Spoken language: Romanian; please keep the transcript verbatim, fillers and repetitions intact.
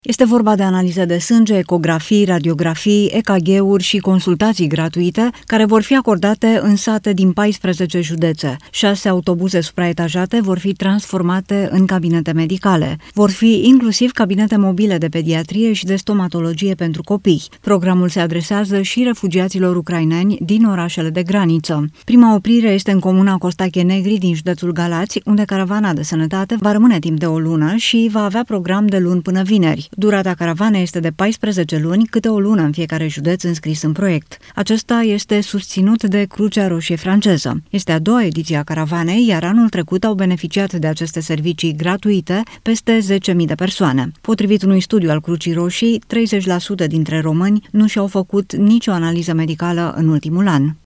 Este vorba de analize de sânge, ecografii, radiografii, E K G-uri și consultații gratuite care vor fi acordate în sate din paisprezece județe. Șase autobuze supraetajate vor fi transformate în cabinete medicale. Vor fi inclusiv cabinete mobile de pediatrie și de stomatologie pentru copii. Programul se adresează și refugiaților ucraineni din orașele de graniță. Prima oprire este în comuna Costache Negri din județul Galați, unde caravana de sănătate va rămâne timp de o lună și va avea program de luni până vineri. Durata caravanei este de paisprezece luni, câte o lună în fiecare județ înscris în proiect. Acesta este susținut de Crucea Roșie franceză. Este a doua ediție a caravanei, iar anul trecut au beneficiat de aceste servicii gratuite peste zece mii de persoane. Potrivit unui studiu al Crucii Roșii, treizeci la sută dintre români nu și-au făcut nicio analiză medicală în ultimul an.